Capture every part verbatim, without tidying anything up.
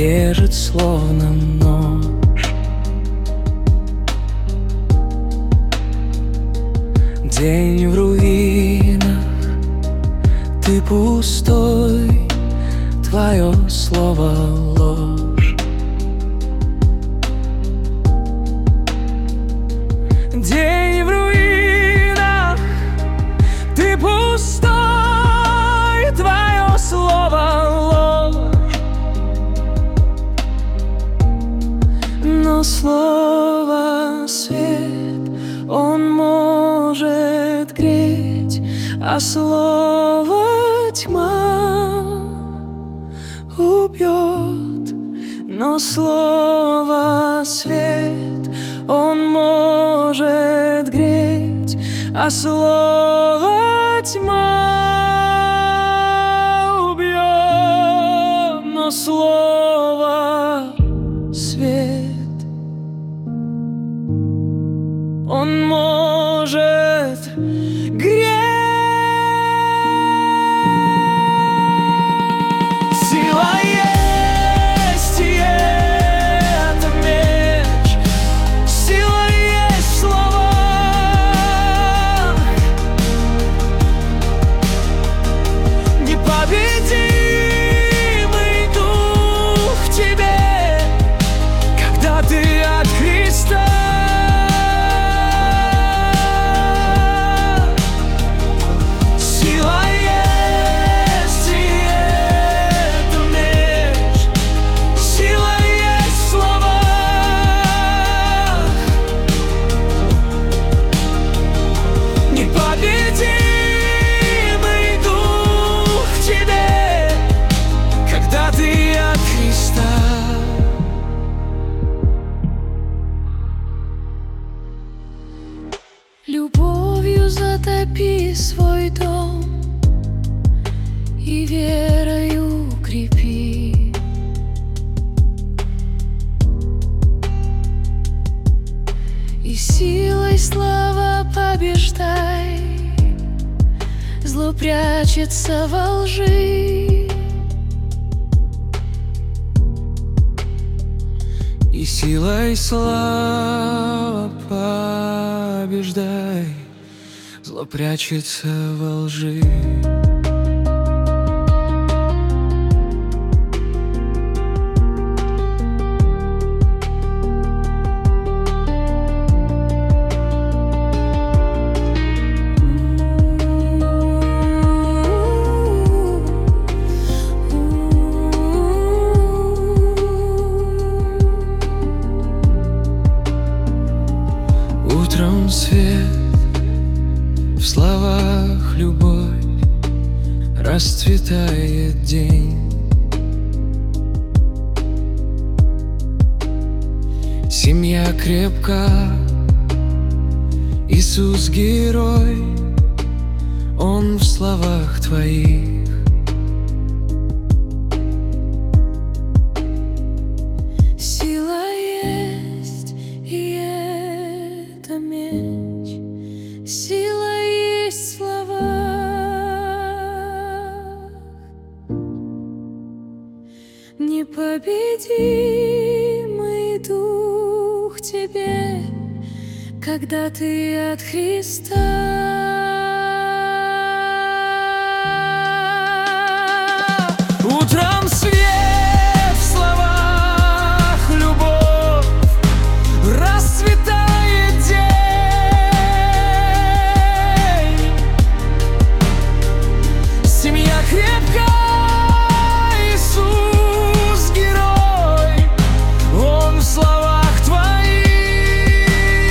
режет словно нож. День в руинах, ты пустой, твое слово ложь. День в руинах, ты пустой, твое слово ложь. Но слово свет, он может греть, а слово тьма убьет. Но слово свет, он может греть, а слово тьма убьет. Но слово свет, он может греть. Сила есть, и это меч. Сила есть в словах. Непобедимый дух в тебе, когда ты от Христа. Любовью затопи свой дом и верою укрепи. И силой слава побеждай, зло прячется во лжи. И силой слава побеждай, зло прячется во лжи. Утром свет, в словах любовь, расцветает день. Семья крепка, Иисус герой, Он в словах твоих. Сила есть, и это меч. Сила есть в словах. Непобедимый дух в тебе, когда ты от Христа. Утром свет, в словах любовь, расцветает день. Семья крепка, Иисус герой, Он в словах твоих.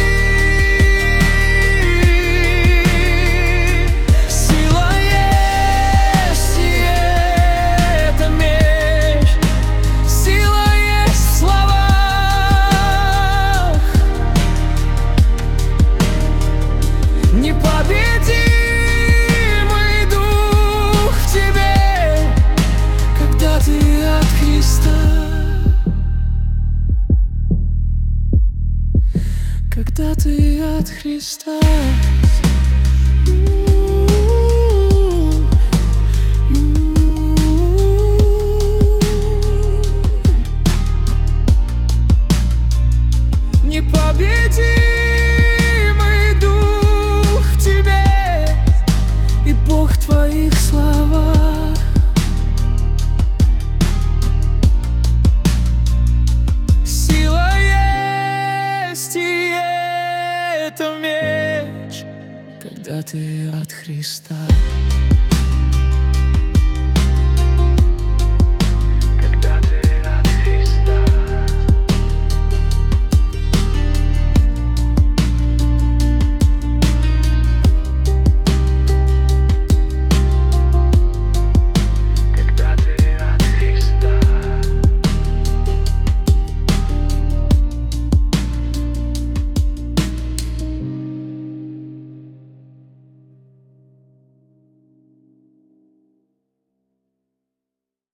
Сила есть, и это меч. Сила есть в словах. Непобедимый дух в тебе, когда ты от Христа. Когда ты от Христа. Христа.